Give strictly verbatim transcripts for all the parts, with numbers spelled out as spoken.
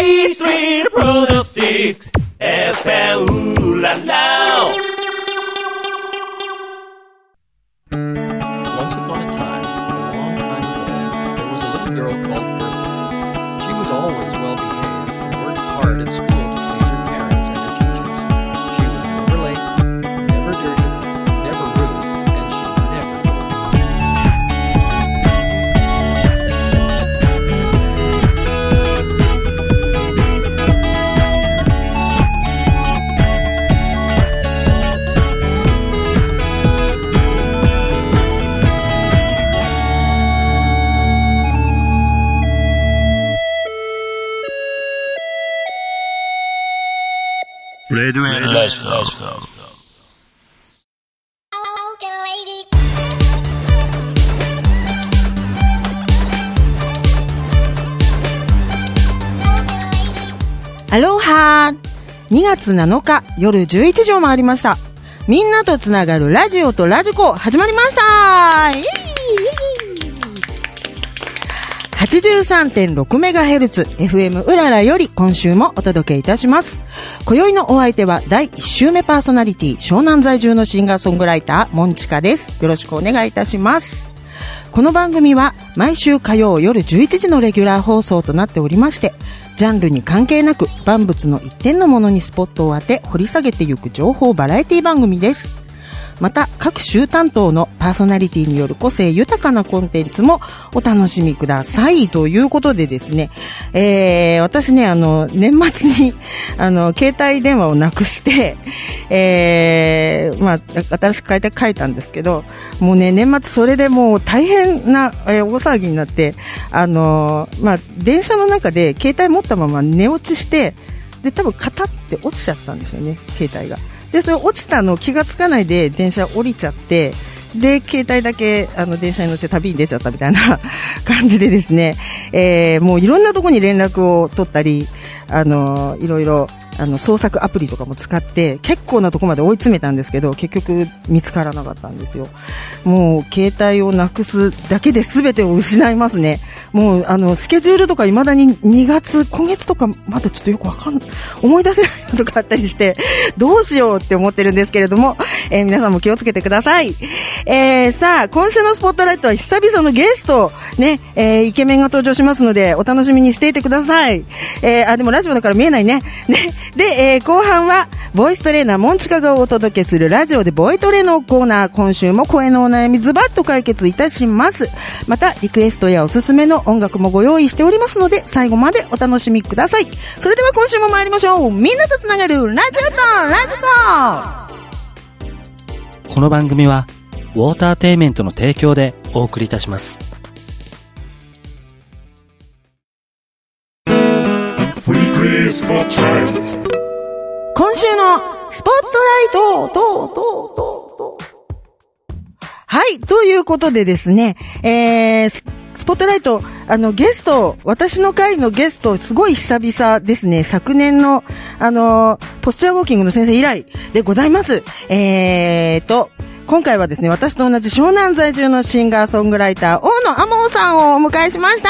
A Street Product six F M ウララ Once upon a time, a long time ago, there was a little girl called Bertha. She was always well behaved and worked hard at school to please her parents and her teachers. She was never late, never dirty, never rude, and she never told Red Red Let's Go. アロハー。にがつなのか夜じゅういちじを回りました。みんなとつながるラジオとラジコ始まりました。イエイ はちじゅうさんてんろくメガヘルツ エフエム うららより今週もお届けいたします。今宵のお相手はだいいっ週目パーソナリティ湘南在住のシンガーソングライターモンチカです。よろしくお願いいたします。この番組は毎週火曜夜じゅういちじのレギュラー放送となっておりまして、ジャンルに関係なく万物の一点のものにスポットを当て掘り下げていく情報バラエティ番組です。また各週担当のパーソナリティによる個性豊かなコンテンツもお楽しみくださいということでですね、えー、私ねあの年末にあの携帯電話をなくして、えー、まあ新しく変えて書いたんですけど、もうね年末それでもう大変な、えー、大騒ぎになって、あのまあ電車の中で携帯持ったまま寝落ちして、で多分カタって落ちちゃったんですよね、携帯が。でそれ落ちたの気がつかないで電車降りちゃって、で携帯だけあの電車に乗って旅に出ちゃったみたいな感じでですね、えー、もういろんなところに連絡を取ったり、あのいろいろあの捜索アプリとかも使って結構なところまで追い詰めたんですけど、結局見つからなかったんですよ。もう携帯をなくすだけで全てを失いますね。もうあのスケジュールとか未だににがつ今月とかまだちょっとよくわかんない、思い出せないのとかあったりしてどうしようって思ってるんですけれども、えー、皆さんも気をつけてください。えー、さあ今週のスポットライトは久々のゲストね、えー、イケメンが登場しますのでお楽しみにしていてください。えー、あでもラジオだから見えないね。ねで、えー、後半はボイストレーナーモンチカがお届けするラジオでボイトレのコーナー、今週も声のお悩みズバッと解決いたします。またリクエストやおすすめの音楽もご用意しておりますので最後までお楽しみください。それでは今週も参りましょう。みんなとつながるラジオとラジコ。 この番組はウォーターテイメントの提供でお送りいたします。 今週のスポットライトととととはい、ということでですね、えー、スポットライト、あの、ゲスト、私の回のゲスト、すごい久々ですね。昨年の、あの、ポスチャーウォーキングの先生以来でございます。えーと、今回はですね、私と同じ湘南在住のシンガーソングライター、大野天央さんをお迎えしました。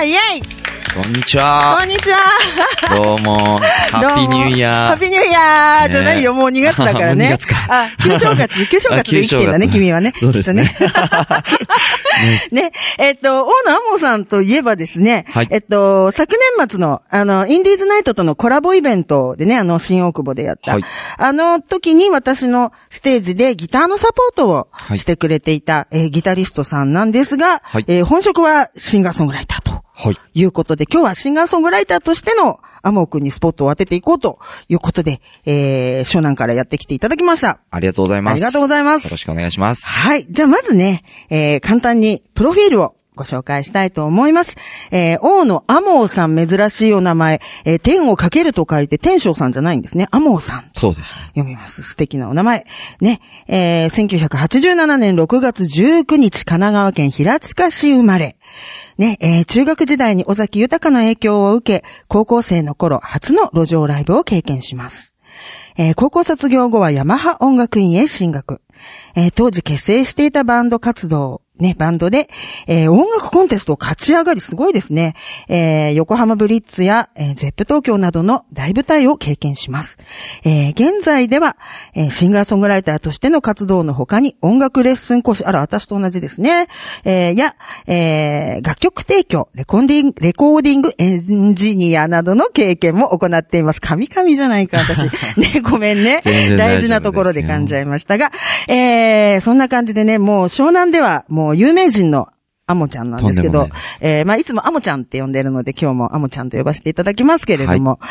イェイこんにちは。 こんにちは。 どうも。ハッピーニューイヤー。 ハッピーニューイヤー、ね、じゃないよ、もうにがつだからね。 にがつか。 あ、旧正月、旧正月で生きてんだね、君はね。 そうですね。 ね。ね、えっと、大野天央さんといえばですね、はい、えっと、昨年末の、あの、インディーズナイトとのコラボイベントでね、あの、新大久保でやった。はい、あの時に私のステージでギターのサポートをしてくれていた、はい、えー、ギタリストさんなんですが、はい、えー、本職はシンガーソングライターと。はい。いうことで、今日はシンガーソングライターとしての天央くんにスポットを当てていこうということで、えー、湘南からやってきていただきました。 ありがとうございます。 ありがとうございます。 よろしくお願いします。 はい。じゃあまずね、えー、簡単にプロフィールをご紹介したいと思います。えー、大野天央さん、珍しいお名前、えー、天をかけると書いて天正さんじゃないんですね。天央さん。 そうです、ね。 読みます。素敵なお名前。ね、えー、せんきゅうひゃくはちじゅうななねんろくがつじゅうくにち、神奈川県平塚市生まれ。ね、えー、中学時代に尾崎豊の影響を受け、高校生の頃、初の路上ライブを経験します。えー、高校卒業後はヤマハ音楽院へ進学。えー、当時結成していたバンド活動ね、バンドで、えー、音楽コンテストを勝ち上がり、すごいですね。えー、横浜ブリッツや、えー、ゼップ東京などの大舞台を経験します。えー、現在では、えー、シンガーソングライターとしての活動の他に音楽レッスン講師、あら、私と同じですね。えー、や、えー、楽曲提供、レコーディング、レコーディングエンジニアなどの経験も行っています。神々じゃないか、私。ね、ごめんね。大事なところで噛んじゃいましたが、えー、そんな感じでね、もう湘南では、もう有名人のアモちゃんなんですけど、えー、まあ、いつもアモちゃんって呼んでるので、今日もアモちゃんと呼ばせていただきますけれども、はい、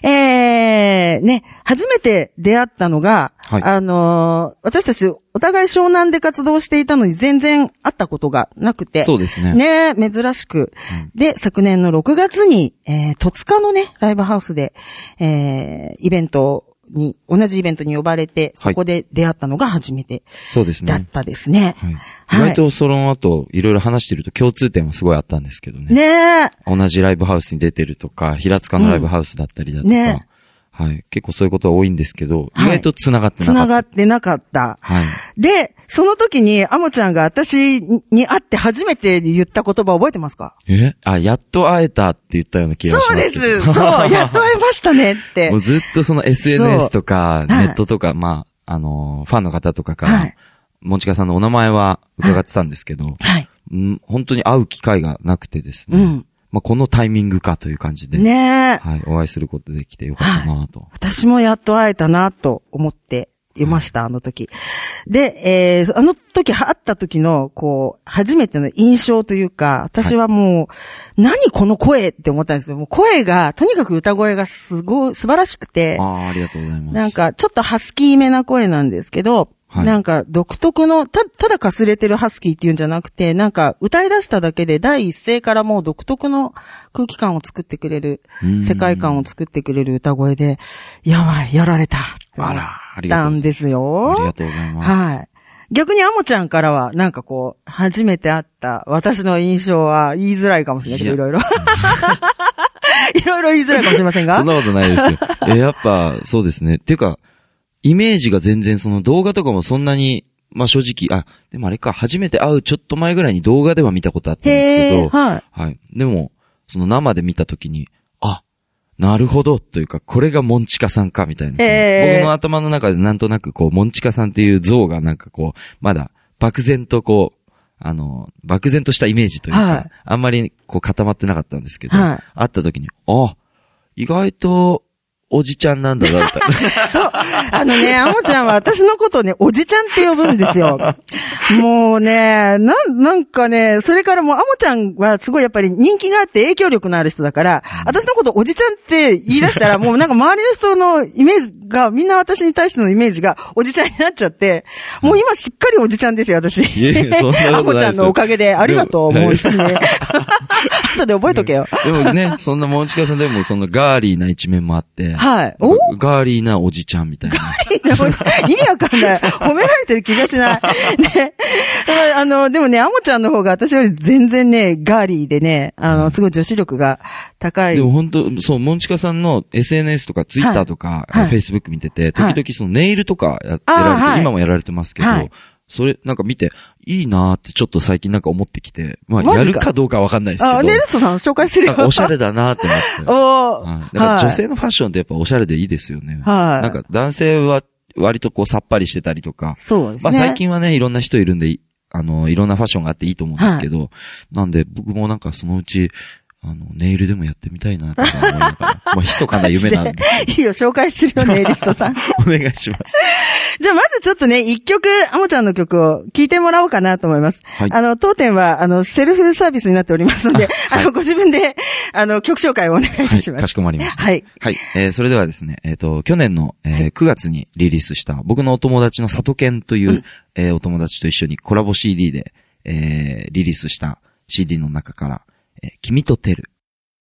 えー、ね、初めて出会ったのが、はい、あのー、私たちお互い湘南で活動していたのに全然会ったことがなくて、 そうですね。 ね、珍しく。うん、で、昨年のろくがつに、えー、戸塚のね、ライブハウスで、えー、イベントをに、同じイベントに呼ばれて、そこで出会ったのが初めて。そうですね。だったですね。 はい。意外とその後、いろいろ話してると共通点はすごいあったんですけどね。 ねえ。 同じライブハウスに出てるとか、平塚のライブハウスだったりだとか。うん、ねはい。結構そういうことは多いんですけど、意外と繋がってなかった。 繋がってなかった。はい。で、その時に、アモちゃんが私に会って初めて言った言葉覚えてますか？ えあ、やっと会えたって言ったような気がしますけど。 そうです。そう。やっと会えましたねって。 もうずっとその エスエヌエス とか、ネットとか、はい、まあ、あの、ファンの方とかから、はい、もんちかさんのお名前は伺ってたんですけど、はい。うん、本当に会う機会がなくてですね。うん。まあ、このタイミングかという感じで。ねはい。お会いすることできてよかったなと、はい。 私もやっと会えたなと思っていました、あの時。で、えー、あの時会った時の、こう、初めての印象というか、私はもう、はい、何この声って思ったんですよ。もう声が、とにかく歌声がすごい、素晴らしくて。 ああ、ありがとうございます。 なんか、ちょっとハスキーめな声なんですけど、はい、なんか独特の、た、ただかすれてるハスキーっていうんじゃなくて、なんか歌い出しただけで第一声からもう独特の空気感を作ってくれる、世界観を作ってくれる歌声で、やばい、やられた。 あら、ありがとうございます。たんですよ。 ありがとうございます。はい。 逆にアモちゃんからは、なんかこう、初めて会った私の印象は言いづらいかもしれないけど、いろいろ。いろいろ言いづらいかもしれませんが。 そんなことないですよ。え、やっぱ、そうですね。っていうか、イメージが全然その動画とかもそんなに、まあ正直、あ、でもあれか、初めて会うちょっと前ぐらいに動画では見たことあったんですけど、はい。はい。でも、その生で見たときに、あ、なるほど、というか、これがモンチカさんか、みたいな、ね。僕の頭の中でなんとなくこう、モンチカさんっていう像がなんかこう、まだ漠然とこう、あの、漠然としたイメージというか、はい、あんまりこう固まってなかったんですけど、はい、会ったときに、あ、意外と、おじちゃんなんだな、みたいな。 そう。あのね、アモちゃんは私のことをね、おじちゃんって呼ぶんですよ。もうね、なん、なんかね、それからもうアモちゃんはすごいやっぱり人気があって影響力のある人だから、うん、私のことおじちゃんって言い出したら、もうなんか周りの人のイメージが、みんな私に対してのイメージがおじちゃんになっちゃって、もう今すっかりおじちゃんですよ、私。 いやいや、そんなことないですよ。 アモちゃんのおかげで、ありがとう、もう一人ね。後で覚えとけよ。 でもね、そんなモンチカさんでもそんなガーリーな一面もあって、 はい。 おガーリーなおじちゃんみたいな。 ガーリーなおじちゃん。意味わかんない。褒められてる気がしない。ね。あの、でもね、アモちゃんの方が私より全然ね、ガーリーでね、あの、すごい女子力が高い。 でも本当そう、モンチカさんの エスエヌエス とか Twitter とか、はい、Facebook 見てて、時々そのネイルとかやられて、はい、今もやられてますけど、はい、それ、なんか見て、いいなーってちょっと最近なんか思ってきて、まあ、やるかどうかわかんないですけど。 あ、ネルソさん紹介するよ。 おしゃれだなーって思って。おー。うん、だから女性のファッションってやっぱおしゃれでいいですよね。はい。なんか男性は割とこうさっぱりしてたりとか。 そうですね。 まあ最近はね、いろんな人いるんで、あの、いろんなファッションがあっていいと思うんですけど、はい、なんで僕もなんかそのうち、あの、ネイルでもやってみたいなとか思いながら。まあ、密かな夢なんで。 いいよ、紹介するよ、ネイリストさん。 お願いします。 じゃあ、まずちょっとね、一曲、アモちゃんの曲を聴いてもらおうかなと思います。はい。あの、当店は、あの、セルフサービスになっておりますので、あ,、はい、あの、ご自分で、あの、曲紹介をお願いいたします。はい、 かしこまりました。 はい。 はい。えー、それではですね、えっ、ー、と、去年の、えーはい、くがつにリリースした、僕のお友達の里健という、うん、えー、お友達と一緒にコラボ シーディー で、えー、リリースした シーディー の中から、えー、君とてる。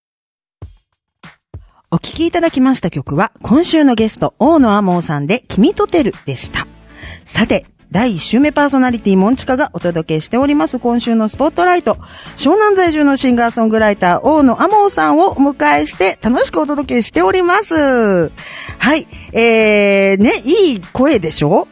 お聴きいただきました曲は、今週のゲスト、大野天央さんで、君とてるでした。さて、だいいっ週目パーソナリティモンチカがお届けしております今週のスポットライト。湘南在住のシンガーソングライター、大野天央さんをお迎えして楽しくお届けしております。はい。えー、ね、いい声でしょ？は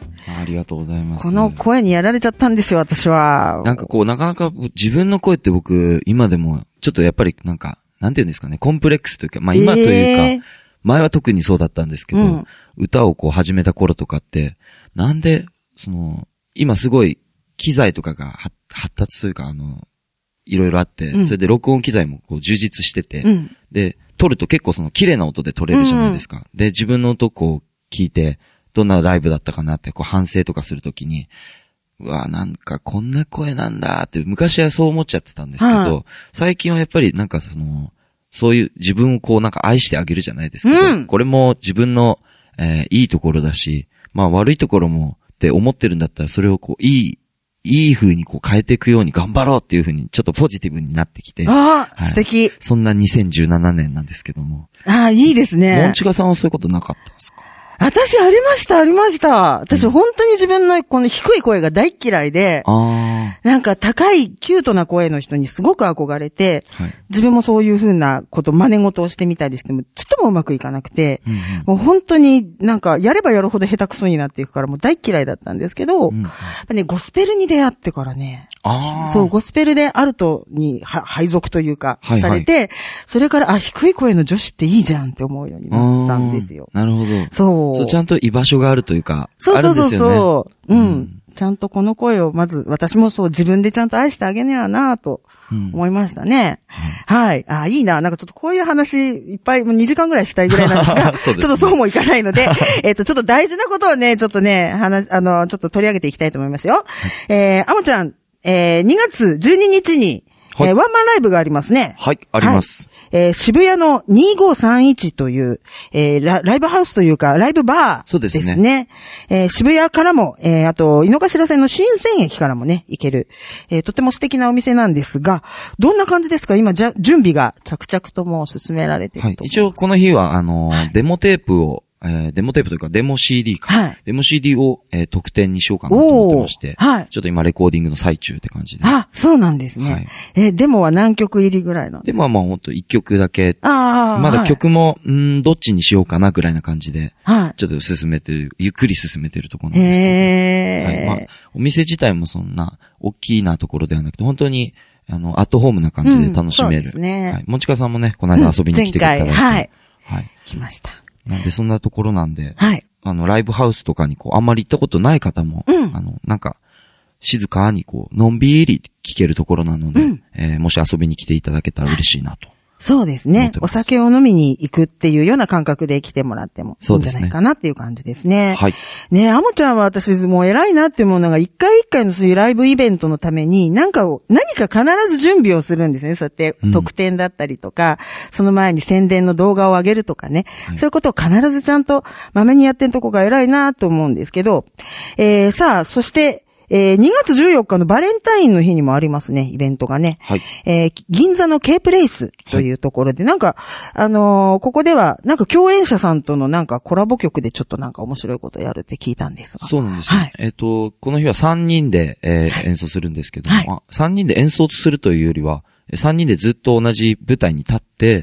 ありがとうございます。 この声にやられちゃったんですよ、私は。 なんかこう、なかなか自分の声って僕、今でも、ちょっとやっぱりなんか、なんていうんですかね、コンプレックスというか、まあ今というか、えー、前は特にそうだったんですけど、うん、歌をこう始めた頃とかって、なんで、その、今すごい機材とかが発達というか、あの、いろいろあって、うん、それで録音機材もこう充実してて、うん、で、撮ると結構その綺麗な音で撮れるじゃないですか。うん、で、自分の音をこう聞いて、どんなライブだったかなってこう反省とかするときに、うわ、なんかこんな声なんだって昔はそう思っちゃってたんですけど、はい、最近はやっぱりなんかその、そういう自分をこうなんか愛してあげるじゃないですけど、うん、これも自分の、えー、いいところだし、まあ悪いところもって思ってるんだったらそれをこういい、いい風にこう変えていくように頑張ろうっていう風にちょっとポジティブになってきて。 ああ、はい、素敵。 そんなにせんじゅうななねんなんですけども。 ああ、いいですね。 モンチカさんはそういうことなかったんですか？ 私ありました、ありました。私、うん、本当に自分のこの低い声が大嫌いで、 あなんか高いキュートな声の人にすごく憧れて、はい、自分もそういう風なこと真似事をしてみたりしても、ちょっともうまくいかなくて、うんうん、もう本当になんかやればやるほど下手くそになっていくからもう大嫌いだったんですけど、うんうん、やっぱね、ゴスペルに出会ってからね、 あそう、ゴスペルでアルトに配属というか、 はいはい、 されて、それから、あ、低い声の女子っていいじゃんって思うようになったんですよ。 なるほど。 そう。 そう、ちゃんと居場所があるというか、 そうそうそうそう、 ね。 うん。うん。ちゃんとこの声を、まず、私もそう、自分でちゃんと愛してあげねやなぁと、思いましたね。うん、はい。あ、いいな。なんかちょっとこういう話、いっぱい、もうにじかんぐらいしたいぐらいなんですが、すね、ちょっとそうもいかないので、えっと、ちょっと大事なことをね、ちょっとね、話、あの、ちょっと取り上げていきたいと思いますよ。はい、えー、あもちゃん、えー、にがつじゅうににちに、はい、えー、ワンマンライブがありますね。 はい、あります。 はい、えー、渋谷のにごさんいちという、えーラ、ライブハウスというか、ライブバーですね。そうですね。えー、渋谷からも、えー、あと、井の頭線の新鮮駅からもね、行ける、えー、とても素敵なお店なんですが、どんな感じですか？今、じゃ、準備が着々ともう進められていると思います。はい。 一応、この日は、あのーはい、デモテープを、えー、デモテープというか、デモ シーディー か。はい。デモ シーディー を、えー、特典にしようかなと思ってまして。はい。ちょっと今、レコーディングの最中って感じで。 あ、そうなんですね。はい。えー、デモは何曲入りぐらいなんですか？ デモはまあほんといっきょくだけ。 ああ。 まだ曲も、はい、んーどっちにしようかなぐらいな感じで。 はい。 ちょっと進めてる、ゆっくり進めてるところなんですけど。 へー。 はい。まあ、お店自体もそんな、大きなところではなくて、本当に、あの、アットホームな感じで楽しめる。うん、そうですね。はい。もちかさんもね、この間遊びに来てくれたら、うん、 前回、はい。 はい。 来ました。 なんでそんなところなんで、 はい。 あの、ライブハウスとかにこう、あんまり行ったことない方も、うん、あの、なんか、静かにこう、のんびり聴けるところなので、うん、えー、もし遊びに来ていただけたら嬉しいなと。 そうですね。お酒を飲みに行くっていうような感覚で来てもらってもいいんじゃないかなっていう感じですね。 はい。 ねえ、あもちゃんは私もう偉いなって思うのが、一回一回のそういうライブイベントのために、なんかを、何か必ず準備をするんですね。そうやって、特典だったりとか、うん、その前に宣伝の動画を上げるとかね。はい、そういうことを必ずちゃんと、まめにやってるとこが偉いなと思うんですけど、えー、さあ、そして、えー、にがつじゅうよっかのバレンタインの日にもありますね、イベントがね。 はい。 えー、銀座の K プレイスというところで、はい、なんか、あのー、ここでは、なんか共演者さんとのなんかコラボ曲でちょっとなんか面白いことやるって聞いたんですが。 そうなんですよ。はい。えっ、ー、と、この日はさんにんで、えーはい、演奏するんですけども、はい、さんにんで演奏するというよりは、さんにんでずっと同じ舞台に立って、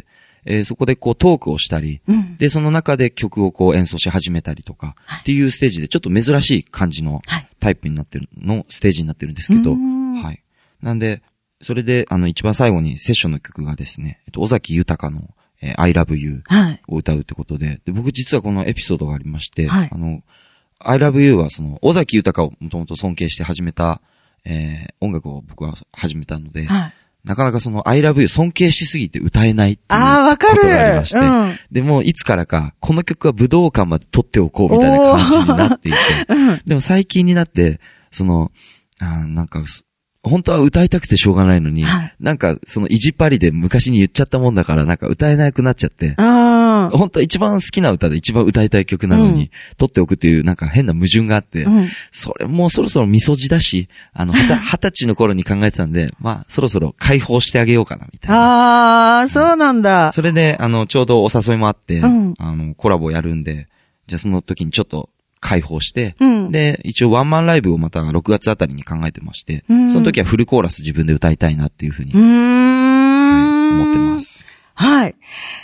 えー、そこでこうトークをしたり、うん、で、その中で曲をこう演奏し始めたりとか、はい、っていうステージでちょっと珍しい感じのタイプになってるの、ステージになってるんですけど、はい。なんで、それで、あの、一番最後にセッションの曲がですね、えっと、尾崎豊の、えー、I love you を歌うってことで、はい、で、僕実はこのエピソードがありまして、はい、あの、I love you はその、尾崎豊をもともと尊敬して始めた、えー、音楽を僕は始めたので、はい、なかなかその I love you 尊敬しすぎて歌えないっていうことがありまして。うん、でもいつからかこの曲は武道館まで撮っておこうみたいな感じになっていて。うん、でも最近になって、その、あなんか、本当は歌いたくてしょうがないのに、はい、なんかその意地っ張りで昔に言っちゃったもんだからなんか歌えなくなっちゃって、本当は一番好きな歌で一番歌いたい曲なのに、うん、撮っておくというなんか変な矛盾があって、うん、それもうそろそろみそじだし、あの、二十歳の頃に考えてたんで、まあそろそろ解放してあげようかなみたいな。 ああ、そうなんだ。 それで、あの、ちょうどお誘いもあって、うん、あの、コラボやるんで、じゃあその時にちょっと、開放して、うん、で、一応ワンマンライブをまたろくがつあたりに考えてまして、うん、その時はフルコーラス自分で歌いたいなっていうふうに、 うーん、 はい、思ってます。 はい。きっ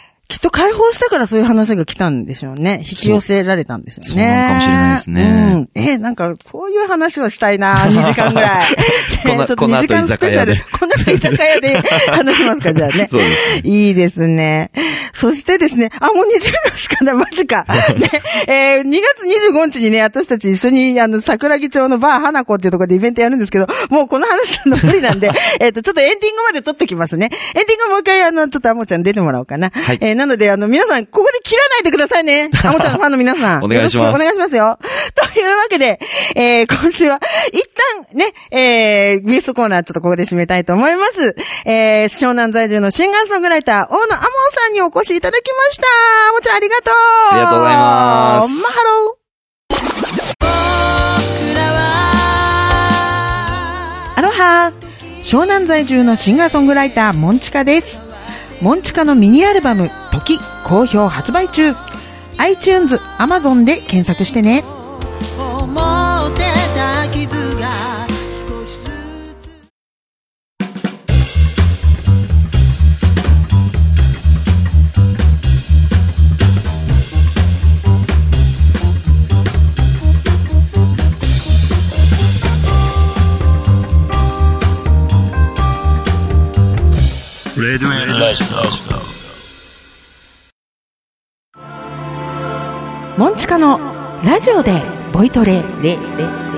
と解放したからそういう話が来たんでしょうね。引き寄せられたんでしょうね。 そうなのかもしれないですね。 うん。えー、なんか、そういう話をしたいな、にじかんぐらい。 このちょっとにじかんスペシャル。この後居酒屋で話しますか、じゃあね。 そうです。 いいですね。そしてですね、あ、もうにじゅうびょうしかない、マジか。ね、えー、にがつにじゅうごにちにね、私たち一緒に、あの、桜木町のバー花子っていうところでイベントやるんですけど、もうこの話するの無理なんで、えっと、ちょっとエンディングまで撮っときますね。エンディングもう一回、あの、ちょっとあもちゃん出てもらおうかな。 はい。 えー、なので、あの、皆さん、ここで切らないでくださいね。あもちゃんのファンの皆さん。 お願いします。 よろしくお願いしますよ。というわけで、えー、今週は、一旦ね、えー、ゲストコーナーちょっとここで締めたいと思います。えー、湘南在住のシンガーソングライター、大野あもさんにお越しいただきました。あもちゃんありがとう。 ありがとうございます。 マハロー。アロハー。湘南在住のシンガーソングライター、モンチカです。モンチカのミニアルバム、時、好評発売中。iTunes、Amazon で検索してね。思ってた傷が少しずつ。 レディオエルラジオ。 モンチカのラジオでボイトレレレ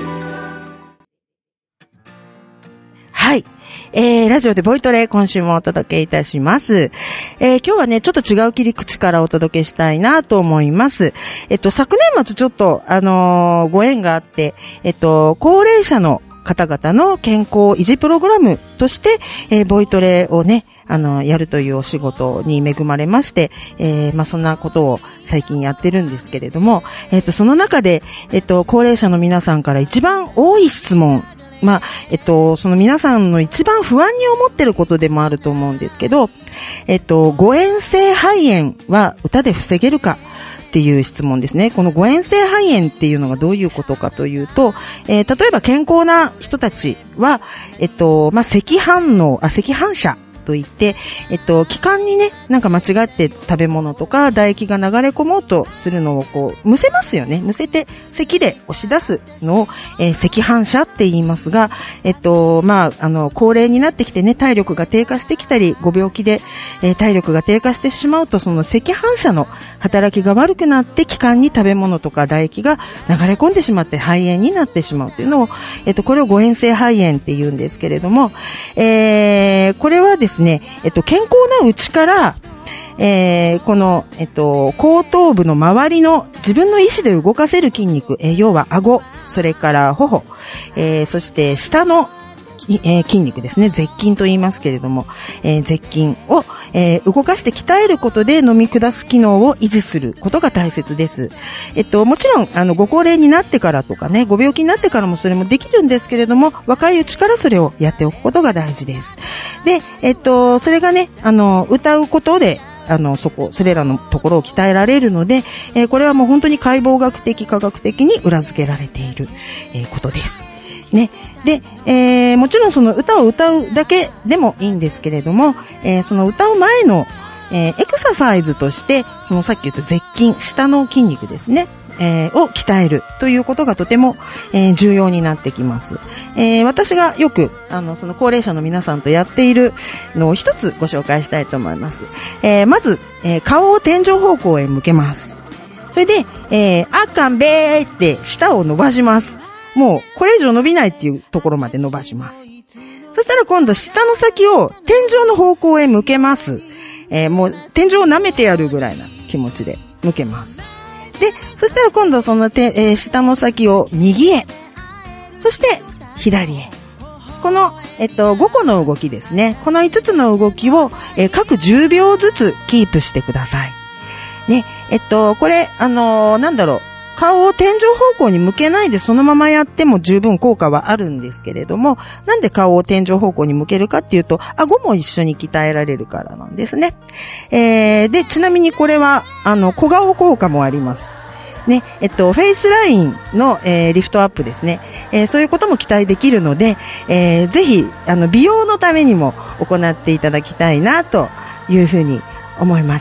はい、えー、ラジオでボイトレ今週もお届けいたします。えー、今日はねちょっと違う切り口からお届けしたいなと思います。えっと昨年末ちょっとあのー、ご縁があってえっと高齢者の方々の健康維持プログラムとして、えー、ボイトレをね、あの、やるというお仕事に恵まれまして、えー、まあ、そんなことを最近やってるんですけれども、えっと、その中で、えっと、高齢者の皆さんから一番多い質問、まあ、えっと、その皆さんの一番不安に思ってることでもあると思うんですけど、えっと、誤嚥性肺炎は歌で防げるかっていう質問ですね。この誤嚥性肺炎っていうのがどういうことかというと、えー、例えば健康な人たちは、えっと、まあ、咳反応、あ、咳反射といって、えっと、気管にね、なんか間違って食べ物とか唾液が流れ込もうとするのをこう、むせますよね。むせて、咳で押し出すのを、えー、咳反射って言いますが、えっと、まあ、あの、高齢になってきてね、体力が低下してきたり、ご病気で、えー、体力が低下してしまうと、その咳反射の働きが悪くなって、気管に食べ物とか唾液が流れ込んでしまって肺炎になってしまうというのを、えっと、これを誤嚥性肺炎って言うんですけれども、えー、これはですね、ですね、えっと、健康なうちから、えー、この、えっと、後頭部の周りの自分の意思で動かせる筋肉、えー、要は顎、それから頬、えー、そして下のえー、筋肉ですね。舌筋と言いますけれども、えー、舌筋を、えー、動かして鍛えることで飲み下す機能を維持することが大切です。えっと、もちろん、あの、ご高齢になってからとかね、ご病気になってからもそれもできるんですけれども、若いうちからそれをやっておくことが大事です。で、えっと、それがね、あの、歌うことで、あの、そこ、それらのところを鍛えられるので、えー、これはもう本当に解剖学的、科学的に裏付けられている、えー、ことです。ね。で、えー、もちろんその歌を歌うだけでもいいんですけれども、えー、その歌う前の、えー、エクササイズとして、そのさっき言った舌筋、下の筋肉ですね、えー、を鍛えるということがとても、えー、重要になってきます。えー、私がよく、あの、その高齢者の皆さんとやっているのを一つご紹介したいと思います。えー、まず、えー、顔を天井方向へ向けます。それで、えー、あかんべーって舌を伸ばします。もう、これ以上伸びないっていうところまで伸ばします。そしたら今度、舌の先を天井の方向へ向けます。えー、もう、天井を舐めてやるぐらいな気持ちで向けます。で、そしたら今度、そのて、えー、舌の先を右へ。そして、左へ。この、えっと、ごこの動きですね。このいつつの動きを、えー、各じゅうびょうずつキープしてください。ね、えっと、これ、あのー、なんだろう。顔を天井方向に向けないでそのままやっても十分効果はあるんですけれども、なんで顔を天井方向に向けるかっていうと、顎も一緒に鍛えられるからなんですね。えー、で、ちなみにこれは、あの、小顔効果もあります。ね、えっと、フェイスラインの、えー、リフトアップですね。えー、そういうことも期待できるので、えー、ぜひ、あの、美容のためにも行っていただきたいな、というふうに思います。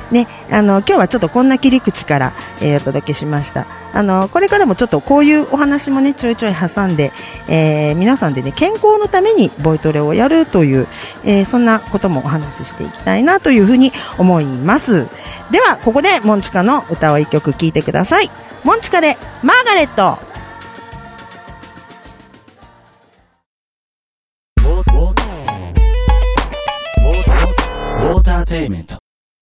ね、あの、今日はちょっとこんな切り口から、えー、お届けしました。あの、これからもちょっとこういうお話もね、ちょいちょい挟んで、えー、皆さんでね、健康のためにボイトレをやるという、えー、そんなこともお話ししていきたいなというふうに思います。では、ここでモンチカの歌を一曲聴いてください。モンチカで、マーガレット。 ウォーターテイメント。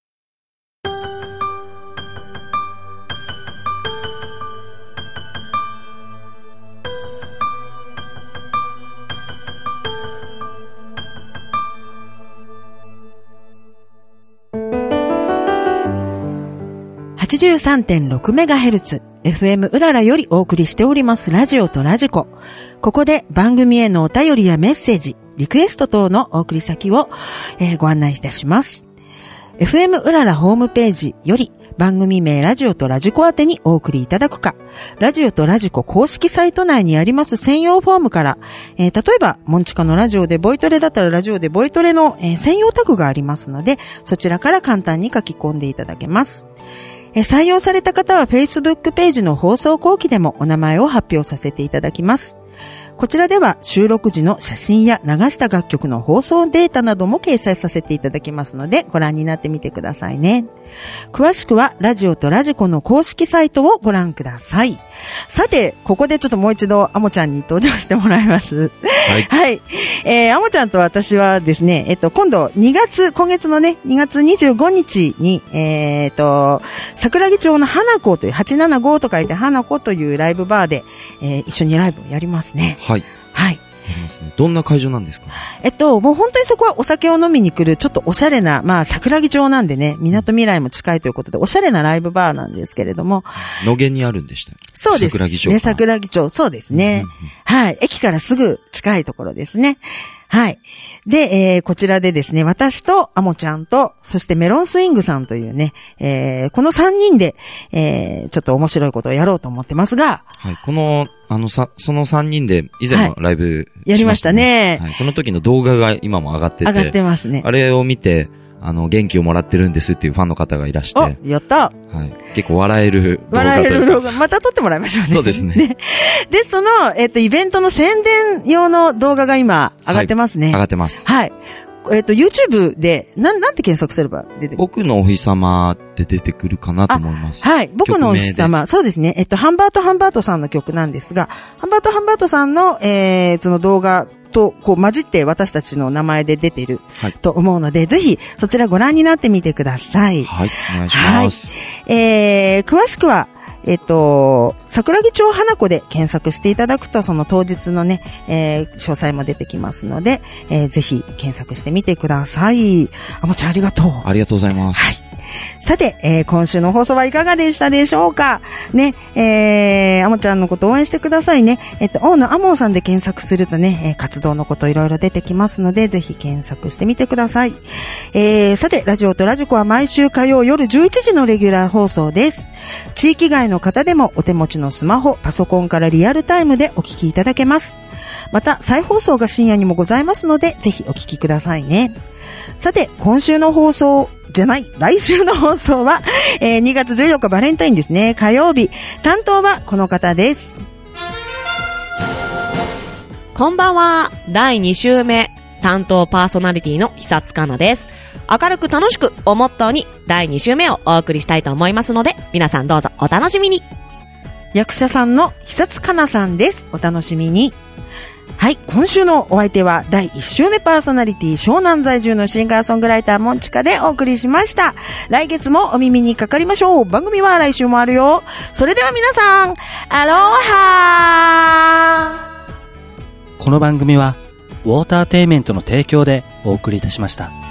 はちじゅうさんてんろくメガヘルツ エフエム うららよりお送りしておりますラジオとラジコ。ここで番組へのお便りやメッセージ、リクエスト等のお送り先を、えー、ご案内いたします。エフエム うららホームページより番組名ラジオとラジコ宛てにお送りいただくか、ラジオとラジコ公式サイト内にあります専用フォームから、えー、例えば、モンチカのラジオでボイトレだったらラジオでボイトレの、えー、専用タグがありますので、そちらから簡単に書き込んでいただけます。えー、採用された方は Facebook ページの放送後期でもお名前を発表させていただきます。こちらでは収録時の写真や流した楽曲の放送データなども掲載させていただきますのでご覧になってみてくださいね。詳しくはラジオとラジコの公式サイトをご覧ください。さて、ここでちょっともう一度アモちゃんに登場してもらいます。はい。はい。えー、アモちゃんと私はですね、えっと、今度にがつ、今月のね、にがつにじゅうごにちに、えー、っと、桜木町の花子という、はちななごと書いて花子というライブバーで、えー、一緒にライブをやりますね。 はい。 はい。 やりますね。どんな会場なんですか？ えっと、もう本当にそこはお酒を飲みに来る、ちょっとおしゃれな、まあ、桜木町なんでね、港未来も近いということで、おしゃれなライブバーなんですけれども。 野毛にあるんでした。 そうですね。桜木町。ね、桜木町。そうですね。うんうん、はい。駅からすぐ近いところですね。はい。で、えー、こちらでですね、私とアモちゃんと、そしてメロンスイングさんというね、えー、このさんにんで、えー、ちょっと面白いことをやろうと思ってますが。 はい。この、あのさ、そのさんにんで以前のライブ、ね、はい、 やりましたね。 はい。その時の動画が今も上がってて。 上がってますね。 あれを見て、あの、元気をもらってるんですっていうファンの方がいらして。 あ、やった。 はい。結構笑える動画。 笑える動画。また撮ってもらいましょうね。 そうですね。 ねで、その、えっと、イベントの宣伝用の動画が今、上がってますね。 はい、上がってます。 はい。えっと、YouTube で、なん、なんて検索すれば出てくる？ 僕のお日様って出てくるかなと思います。 はい。僕のお日様。そうですね。えっと、ハンバート・ハンバートさんの曲なんですが、ハンバート・ハンバートさんの、えー、その動画、と、こう、混じって私たちの名前で出ていると思うので、はい、ぜひ、そちらご覧になってみてください。 はい、お願いします。 はい、えー、詳しくは、えっと、桜木町花子で検索していただくと、その当日のね、えー、詳細も出てきますので、えー、ぜひ検索してみてください。あもちゃんありがとう。 ありがとうございます。 はい。さて、えー、今週の放送はいかがでしたでしょうかね、えー、あもちゃんのこと応援してくださいね。えっと、大野あもさんで検索するとね、活動のこといろいろ出てきますので、ぜひ検索してみてください。えー、さて、ラジオとラジコは毎週火曜夜じゅういちじのレギュラー放送です。地域外の方でもお手持ちのスマホ、パソコンからリアルタイムでお聞きいただけます。また、再放送が深夜にもございますので、ぜひお聞きくださいね。さて、今週の放送、じゃない、来週の放送は、えー、にがつじゅうよっかバレンタインですね、火曜日。担当はこの方です。 こんばんは。だいに週目、担当パーソナリティの久津香奈です。明るく楽しくをモットーにだいに週目をお送りしたいと思いますので、皆さんどうぞお楽しみに。 役者さんの久津香奈さんです。お楽しみに。はい、今週のお相手はだいいち週目パーソナリティ湘南在住のシンガーソングライターモンチカでお送りしました。来月もお耳にかかりましょう。番組は来週もあるよ。それでは皆さん、アロハー。この番組はウォーターテイメントの提供でお送りいたしました。